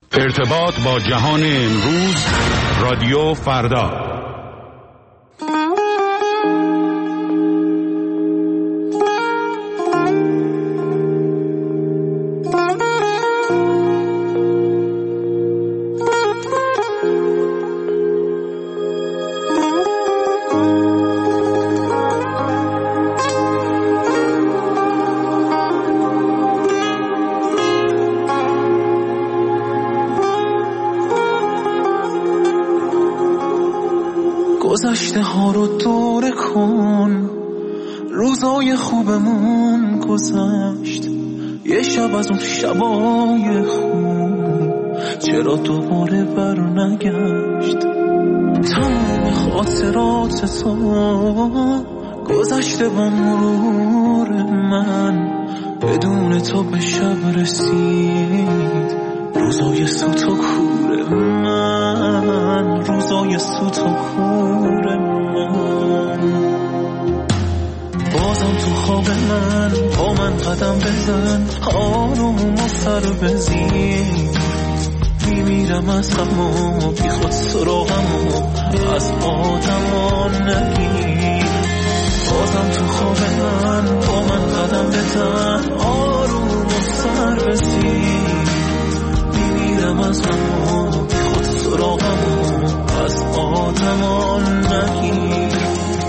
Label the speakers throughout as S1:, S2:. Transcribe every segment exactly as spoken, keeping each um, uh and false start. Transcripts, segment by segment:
S1: ارتباط با جهان امروز، رادیو فردا.
S2: گذشته ها رو دوره کن، روزای خوبمون گذشت، یه شب از اون شبای خوب چرا دوباره بر نگشت. تمام خاطرات تو گذشته با مرور من، بدون تو به شب رسید روزای سوت و کور من، روزای سوت و کور من. بازم تو خواب من با من قدم بزن، آروم و سر بزیر، میمیرم از غم و بی خود سراغم و از آدمان نگیر. بازم تو خواب من با من قدم بزن، آروم و سر بزیر، میمیرم از غم و بی خود سراغم و از آدمان نگیر.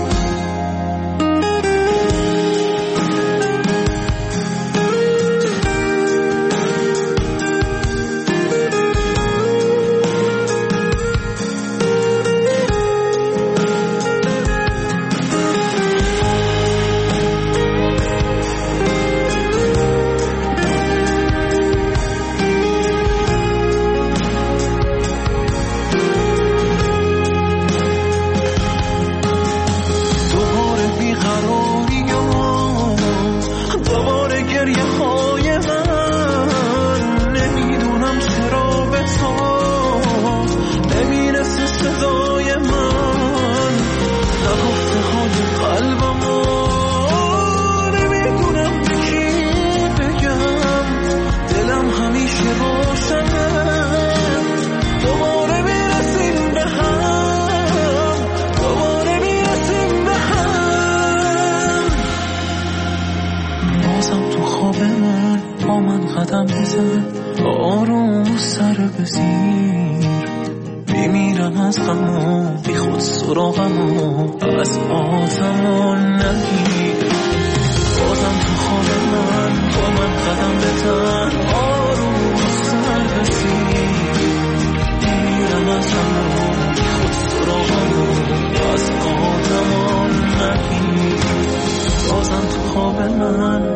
S2: آروم سر بزیر، بمیرم از غم و بی خود سراغم و از آدمان نگیر. بازم تو خواب من با من قدم بزن، آروم سر بزیر، بمیرم از غم و بی خود سراغم و از آدمان نگیر. بازم تو خواب من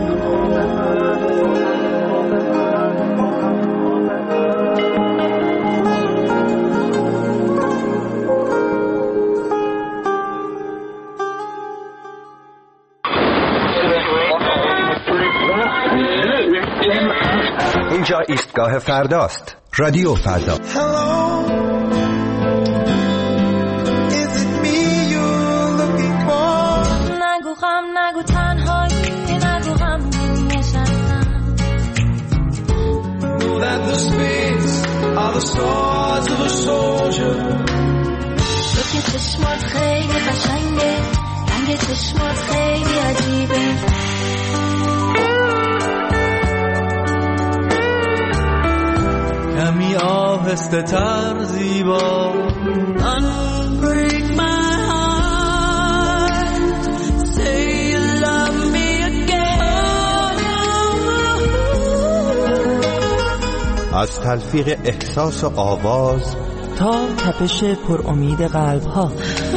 S3: اینجا ایستگاه فرداست، رادیو فردا.
S4: نگو غم، نگو تنهایی، نگو غم نشستم. تو که چشمات خیلی قشنگه، رنگ چشمات خیلی عجیبه.
S2: کمی آهسته تر زیبا،
S4: Unbreak my heart, say you love me again.
S3: از تلفیق احساس و آواز
S5: تا تپش پر امید قلب ها،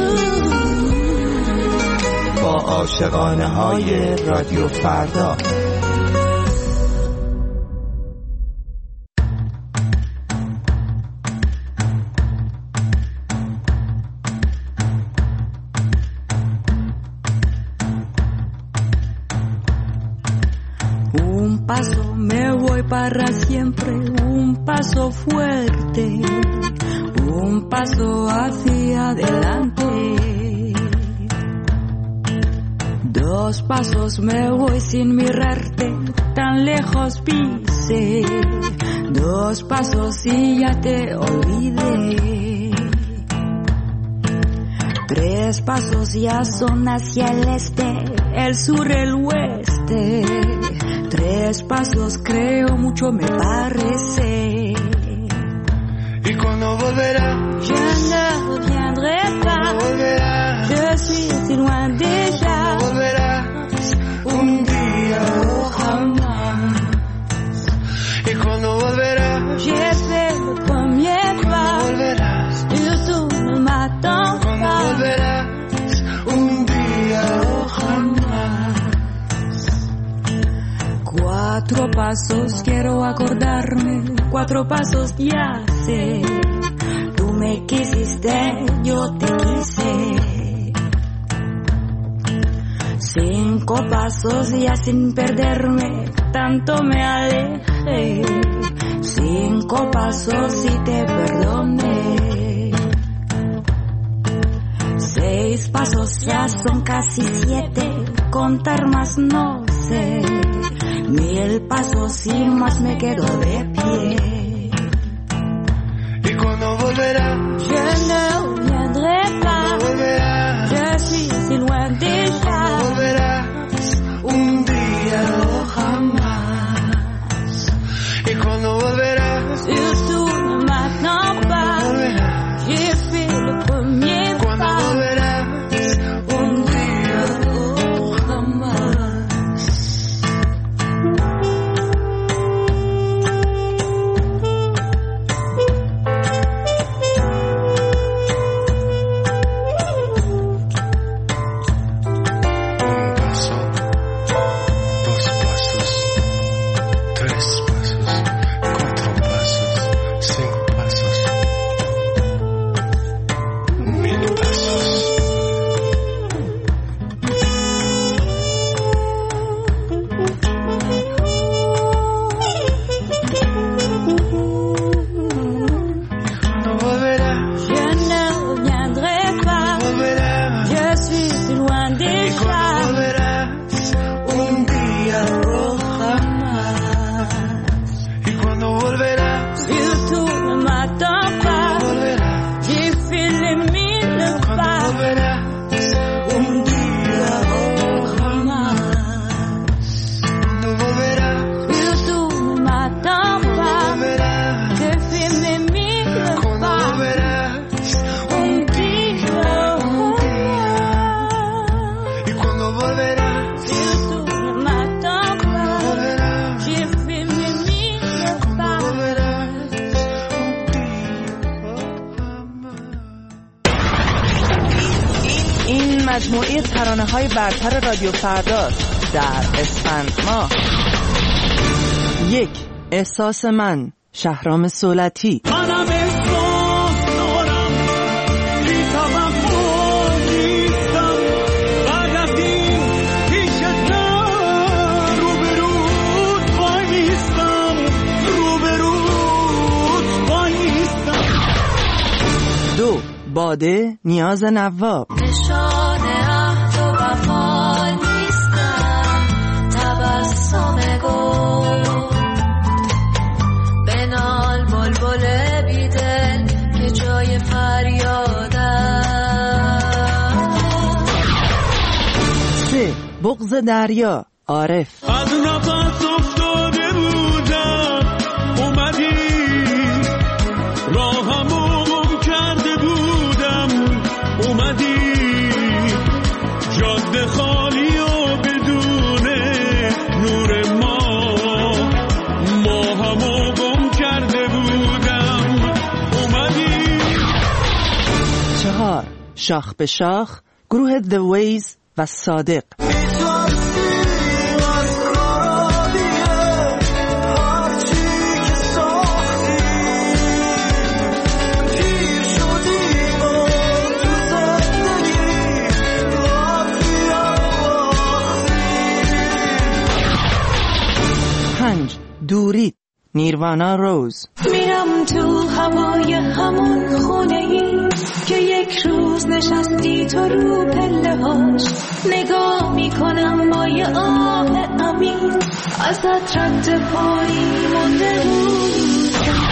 S3: با عاشقانه های رادیو فردا.
S6: Un paso me voy para siempre, un paso fuerte, un paso hacia adelante. Dos pasos me voy sin mirarte, tan lejos pise. Dos Dos pasos y ya te olvidé. Tres pasos ya son hacia el este, el sur, el oeste. Tres pasos creo mucho me parece.
S2: ¿Y cuando volverá?
S6: Je ne reviendrai pas.
S2: Volverás.
S6: Je suis si loin déjà.
S2: Volverás un día o jamás. ¿Y cuando volverás?
S6: J'ai fait le premier pas.
S2: Volverás.
S6: Surtout ne m'attends pas.
S2: Volverás un día o jamás.
S6: Cuatro pasos quiero acordarme, cuatro pasos ya sé. Tú me quisiste, yo te quise. Cinco pasos ya sin perderme, tanto me alejé. Cinco pasos y te perdoné. Seis pasos ya son casi siete, contar más no sé. Mil pasos y más me quedo de pie.
S2: ¿Y cuando volverá?
S6: Je ne reviendrai pas.
S2: Volverás.
S6: Je suis si loin déjà.
S2: Volverás un día o jamás. ¿Y cuando volverás?
S6: Surtout ne m'attends pas.
S2: Volverás.
S6: J'ai fait le premier
S2: Cuando
S6: pas.
S2: volverás un día o jamás.
S5: مجموعه ترانه‌های برتر رادیو فردا در اسفند ماه. یک، احساس من، شهرام صولتی.
S2: منم احساس دارم بی توقع نیستم بعد از این پیشت نه روبروت وای نیستم روبروت وای نیستم.
S5: دو، باده، نیاز نواب.
S4: نشانه عهد و وفا نیستم تبسم گل بنال بلبل بیدل که جای فریادم.
S5: سه، بغض دریا، عارف.
S2: از نفس افتاده بودم اومدی راهمو گم کرده بودم اومدی جاده خالی و بدون نور ما ما همو گم کرده بودم اومدی.
S5: چهار، شاخ به شاخ، گروه The Ways و صادق. پنج، دورید، نیروانا روز.
S7: میرم تو هوای همون خونه ای که یک روز نشستی تو رو پله هاش نگاه میکنم با یه آه امین ازت رد پایی مونده بود.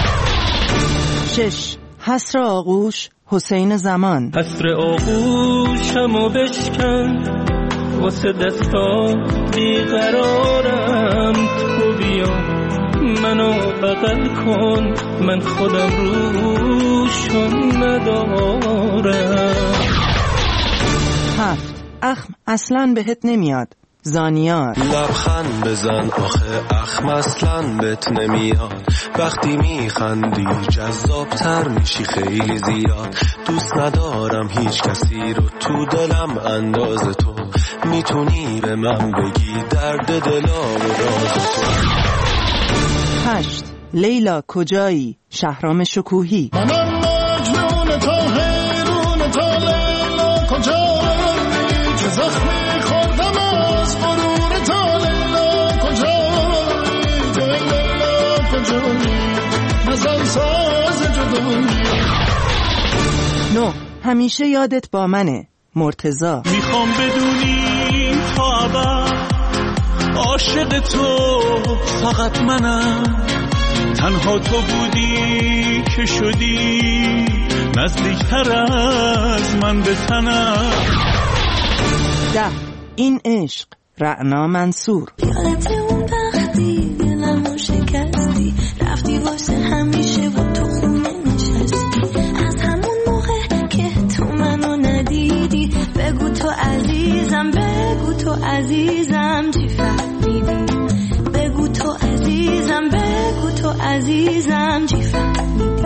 S5: شش. حسر آغوش حسین زمان.
S2: حسر آغوشمو بشکن واسه دستا بیقرارم، تو بیا منو بغل کن، من خودم روشون ندارم.
S5: هفت. اخم اصلاً بهت نمیاد زانیار.
S8: لبخند بزن آخه اخم اصلاً بهت نمیاد، وقتی میخندی جذابتر میشی خیلی زیاد، دوست ندارم هیچ کسی رو تو دلم انداز تو، میتونی به من بگی درد دلا و راز تو.
S5: هشت. لیلا کجایی شهرام شکوهی.
S9: منم مجنون تا حیرون تا لیلا کجایی، چه زخمی خوردم از غرور تا لیلا کجایی، تو لیلا کجایی نزن ساز جدایی.
S5: نه. همیشه یادت با منه مرتضی.
S2: میخوام بدونی تا ابد عاشق تو فقط منم، تنها تو بودی که شدی نزدیکتر از من به تنم.
S5: ده. این عشق رعنا منصور.
S7: یادت اون وقتی دلمو شکستی، رفتی واسه همیشه و تو خونه نشستی، از همون موقع که تو منو ندیدی، بگو تو عزیزم بگو تو عزیزم چی فهمیدی، بگو تو عزیزم بگو تو عزیزم چی فهمیدی.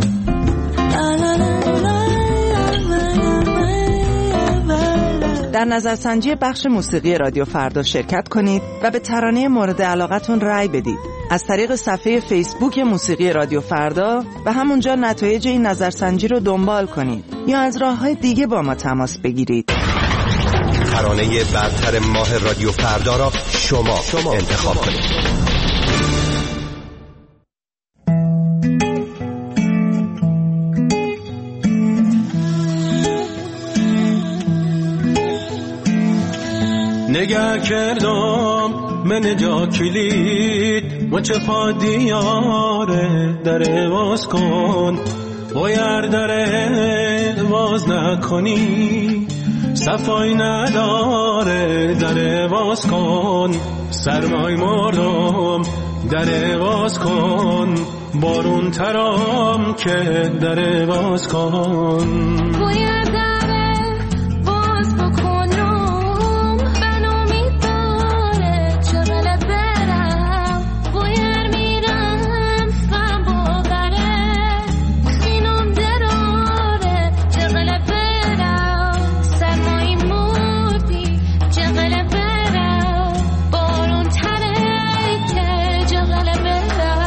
S5: در نظرسنجی بخش موسیقی رادیو فردا شرکت کنید و به ترانه مورد علاقتون رأی بدید از طریق صفحه فیسبوک موسیقی رادیو فردا و همونجا نتایج این نظرسنجی رو دنبال کنید یا از راه‌های دیگه با ما تماس بگیرید.
S3: ترانه برتر ماه رادیو فردا را شما, شما انتخاب کنید.
S2: نگه کردم من جا کلید و چه پا دیاره در باز کن، باید در باز نکنی صفای نداره در باز کن، سرمای مردم در باز کن، بارون ترام که در باز کن.
S7: باید در باز بکنم بنا میداره چقدر برم، باید میرم فهم باقره خینم دراره چقدر برم، سرمایی مردی چقدر برم، بارون تره که چقدر برم.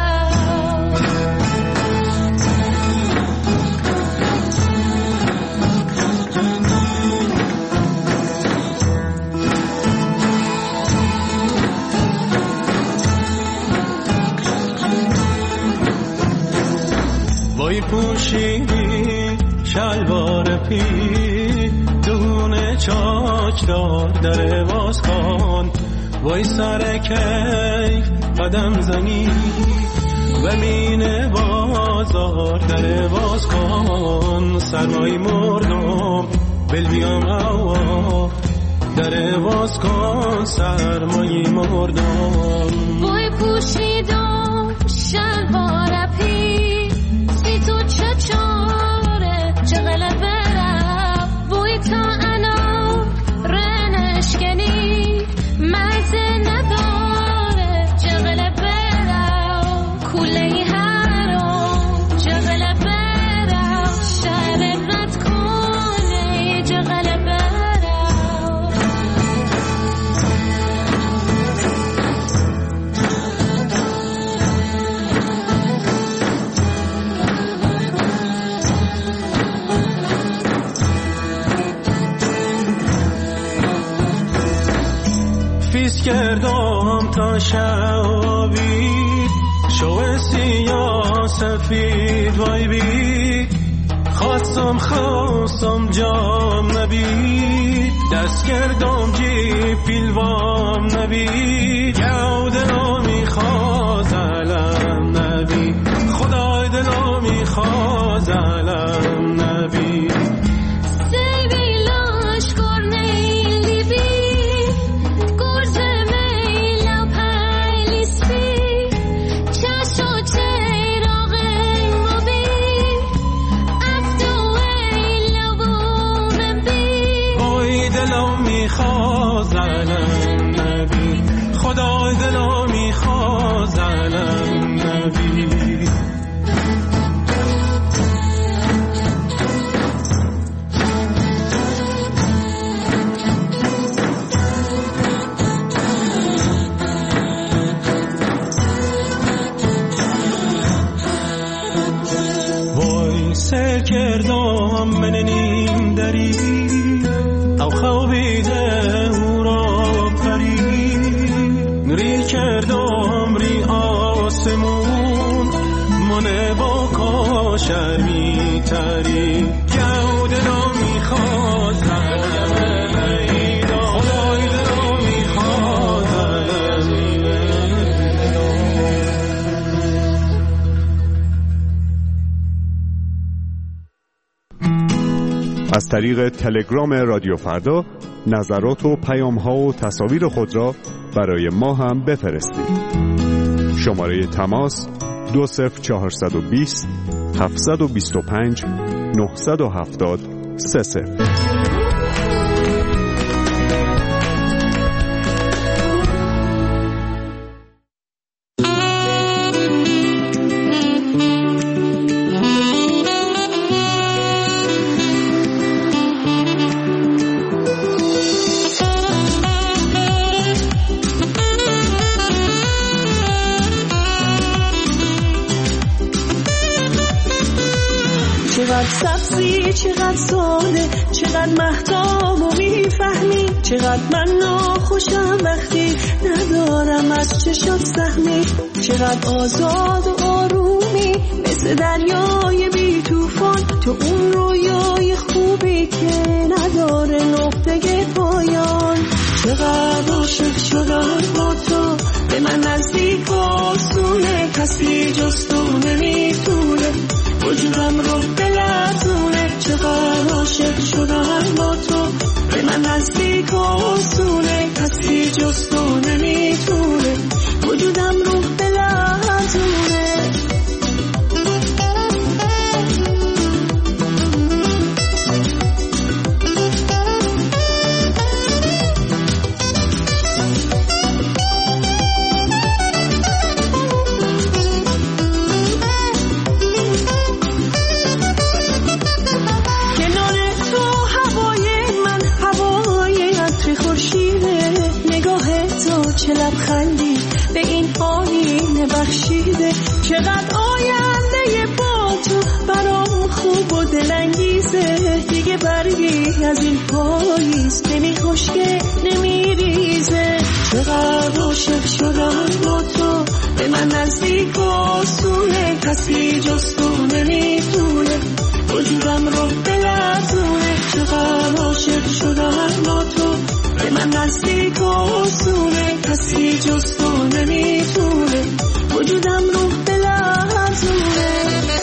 S2: وای پوشیدی شلوار پی دونه چاک دار در باز کن، وای سر کیف قدم زنی و مین بازار در باز کن، سرمایی مردم بل بیام هوا در باز کن، سرمایی مردم.
S7: وای پوشیدم شلوار پی سی تو چه چاره چقدر برم، وای تا انا رنشکنی مزه نداره چقدر برم، کوله هرم چقدر برم، شهر رد کنه چقدر برم.
S2: فیس کردم تا شبی شو سیاه سفید وای بی، خواستم خواستم جام نبید، دست کردم جی پیلوام نبید، یاو دلو میخواست علم نبید، خدای دلو میخواست
S8: زنم نبی، خدای دلا میخواد زنم نبی. سر کردم من نیم دری او خوابیده او را پری، ری کردم ری آسمون من با کاشر می تری، گوده را می خواد زنم ایدا، خدای را می خواد زنم
S10: از طریق تلگرام رادیو فردا نظرات و پیام‌ها و تصاویر خود را برای ما هم بفرستید. شماره تماس دو صفر چهارصد و بیست هفتصد و بیست و پنج نهصد و هفتاد سه صفر.
S11: چقدر سبزی چقدر ساده، چقدر مهتاب و میفهمی، چقدر من ناخوشم وقتی ندارم از چشات سهمی، چقدر آزاد و آرومی مثل دریای بی توفان، تو اون رویای خوبی که نداره نقطه پایان. چقدر عاشق شدم با تو، به من نزدیک و آسونه، کسی جز تو نمیتونه وجودم رو بلرزونه. چقدر عاشق شدم با تو، به من نزدیک و آسونه، کسی جز تو نمیتونه وجودم رو بلرزونه. چه لبخندی به این آینه بخشیده، چقدر آینده با تو برام خوب و دلانگیزه. دیگه برگی از این پاییز نمی خشکه نمی ریزه. چقدر عاشق شدم با تو، به من نزدیک و آسونه، کسی جز تو نمیتونه وجودم رو بلرزونه. چقدر عاشق شدم با تو، به من نزدیک و آسونه، کسی جز تو نمیتونه وجودم رو بلرزونه.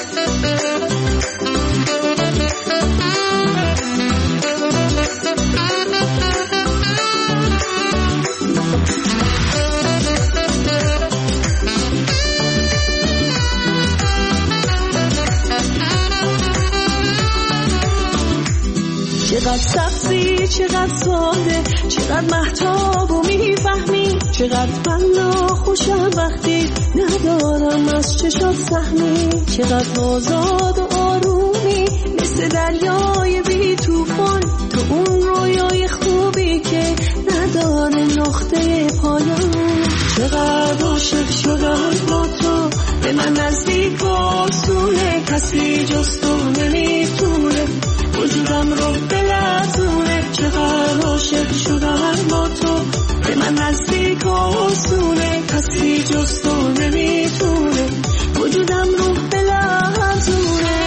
S11: چقدر سبزی چقدر ساده، چقدر مهتاب و میفهمی، چقدر من ناخوشم وقتی ندارم از چشات سهمی، چقدر آزاد و آرومی مثل دریای بی توفان، تو اون رویای خوبی که نداره نقطه پایان. چقدر عاشق شدم با تو، به من نزدیک و آسونه، کسی جز تو نمیتونه وجودم رو بلرزونه. چقدر عاشق شدم با تو، به من نزدیک و آسونه، کسی جز تو نمیتونه وجودم رو بلرزونه.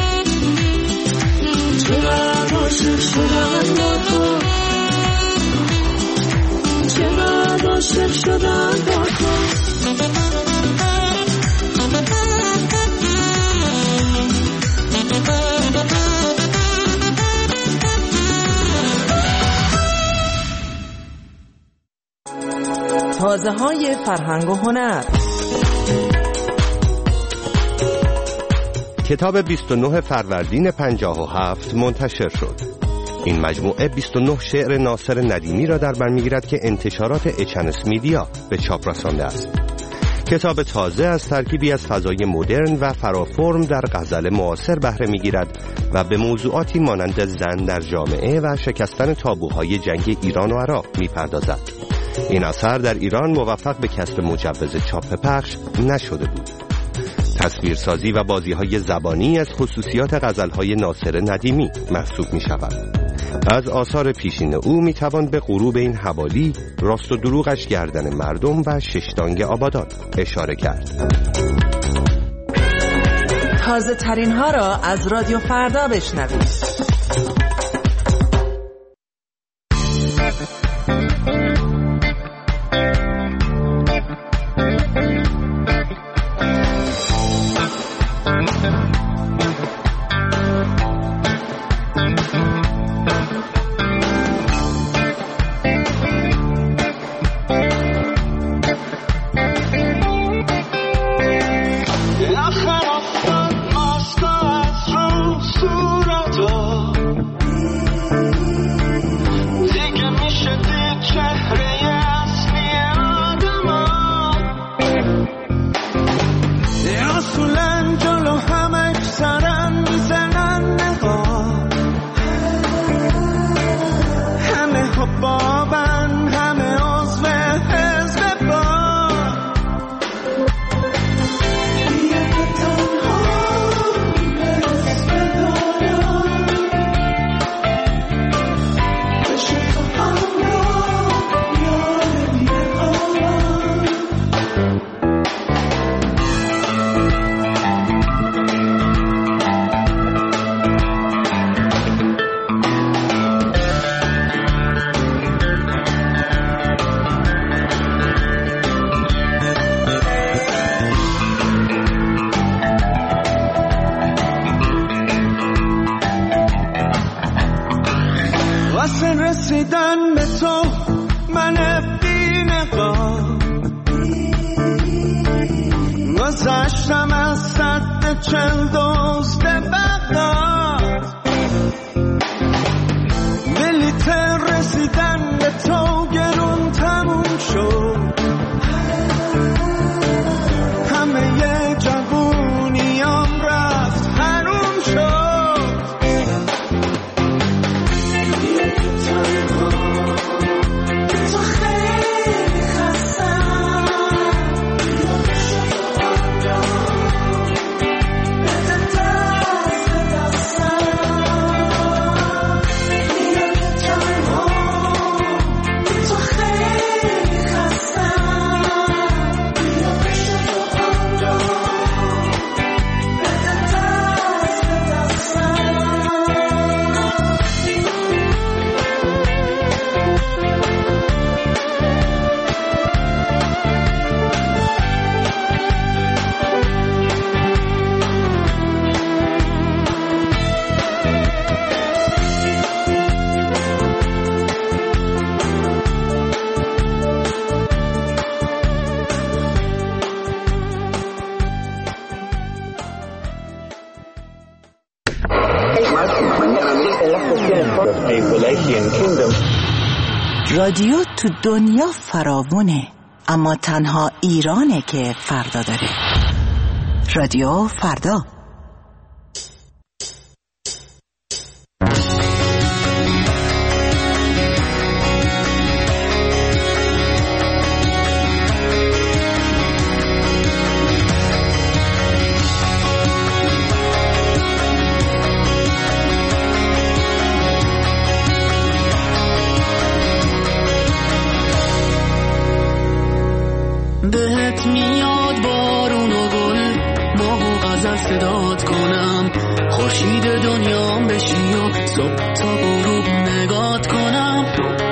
S11: چقدر عاشق شدم با تو، چقدر عاشق شدم با تو.
S5: تازه های فرهنگ و هنر.
S3: کتاب بیست و نه فروردین پنجاه و هفت منتشر شد. این مجموعه بیست و نه شعر ناصر ندیمی را در بر می‌گیرد که انتشارات اچنس میدیا به چاپ رسانده است. کتاب تازه از ترکیبی از فضای مدرن و فرافرم در غزل معاصر بهره می‌گیرد و به موضوعاتی مانند زن در جامعه و شکستن تابوهای جنگ ایران و عراق می‌پردازد. این اثر در ایران موفق به کسب مجوز چاپ پخش نشده بود. تصویرسازی و بازی‌های زبانی از خصوصیات غزل‌های ناصر ندیمی محسوب می‌شود. از آثار پیشین او میتوان به غروب این حوالی، راست و دروغش گردن مردم و ششتانگ آبادان اشاره کرد.
S5: تازه ترین ها را از رادیو فردا بشنوید.
S11: رسیدن به تو من بی نقاب گذشتم از صد چل دزد بغداد بلیت رسیدن به تو گرون تموم شد همه ی جوونیام رفت حروم شد
S5: رادیو تو دنیا فراوونه، اما تنها ایرانه که فردا داره. رادیو فردا.
S2: بهت میاد بارون و گل ماه و غزل صدات کنم خورشید دنیام بشی و صبح تا غروب نگات کنم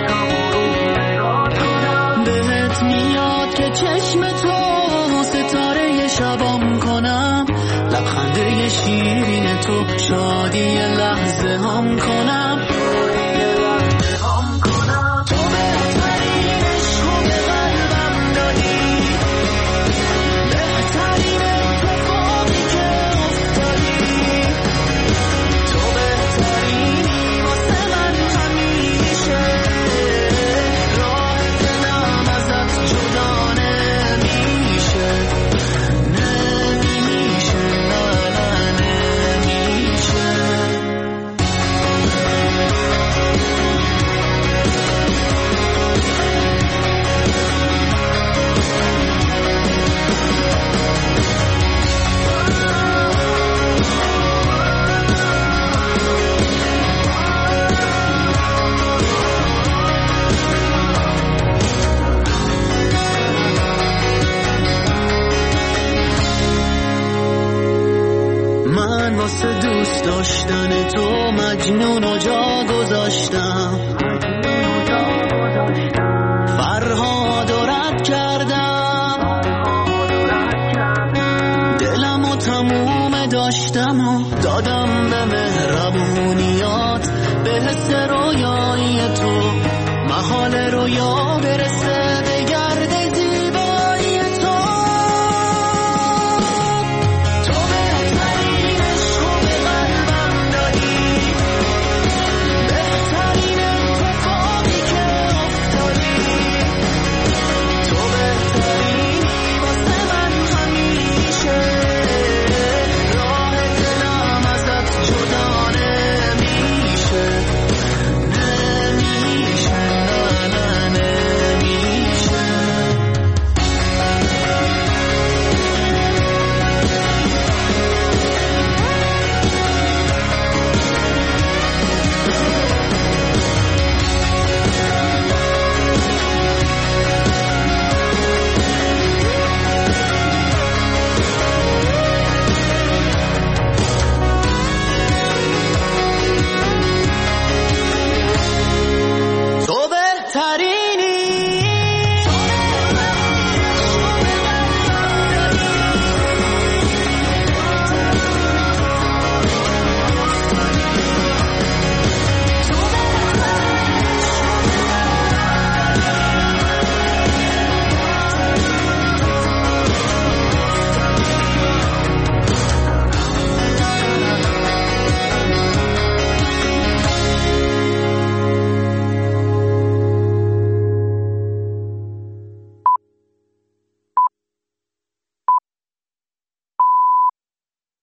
S2: بهت میاد که چشم تو ستاره شبام کنم لبخنده شیرین تو شادی لحظه هم کنم من واسه دوست داشتن تو مجنون و جا گذاشتم، فرهاد و رد کردم، دلم و تموم داشتم و دادم به مهربونیات، به حس رویایی تو محال رویا برسه.